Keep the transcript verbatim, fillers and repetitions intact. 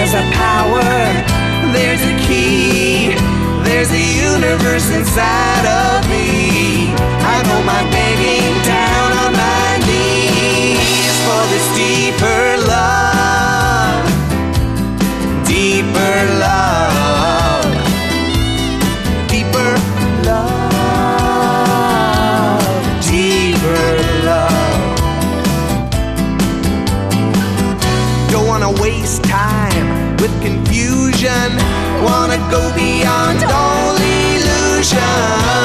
There's a power, there's a key, there's a universe inside of me. I go my begging down on my knees for this deeper love, deeper love, deeper love, deeper love. Don't wanna waste time with confusion, wanna go beyond all illusion.